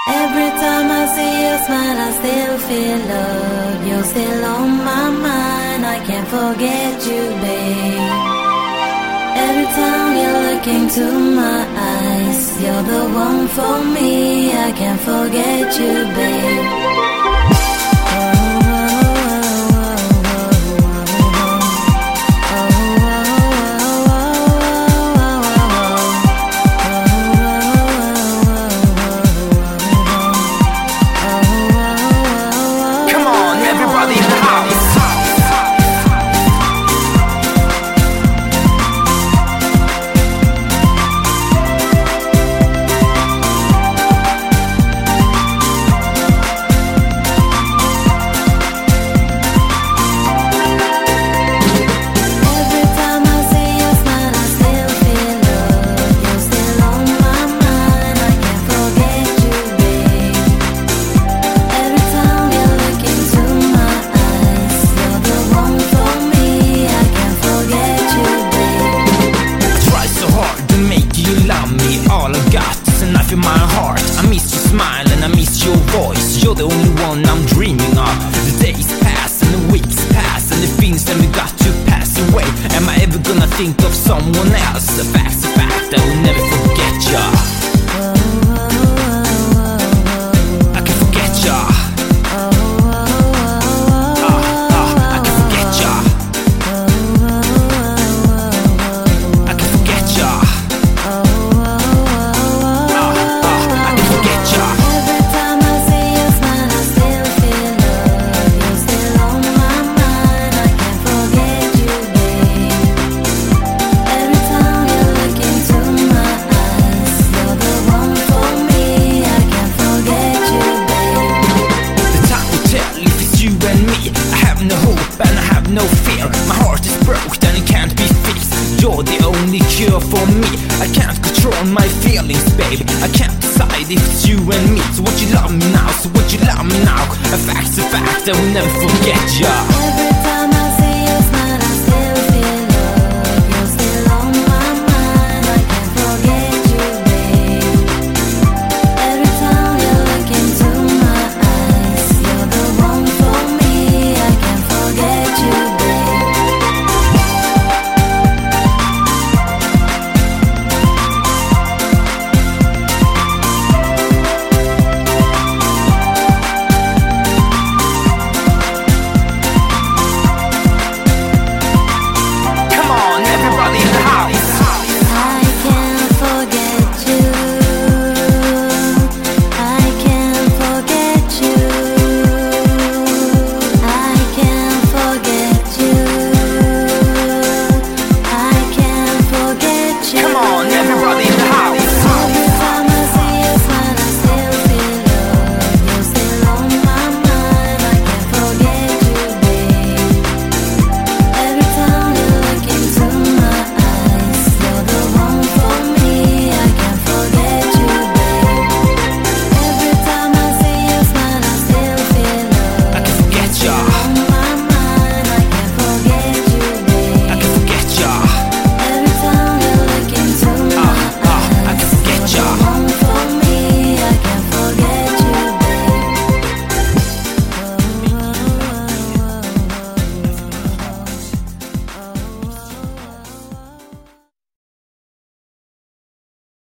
Every time I see your smile, I still feel love. You're still on my mind, I can't forget you, babe. Every time you look into my eyes, you're the one for me, I can't forget you, babe. My heart, I miss your smile and I miss your voice. You're the only one I'm dreaming of. The days pass and the weeks pass and the things that we got to pass away. Am I ever gonna think of someone else? The fact's a fact, I will never forget ya. I can forget ya. I can forget ya. I can forget ya. And I have no fear. My heart is broke and it can't be fixed. You're the only cure for me. I can't control my feelings, baby. I can't decide if it's you and me. So would you love me now? So would you love me now? A fact's a fact, I will never forget ya.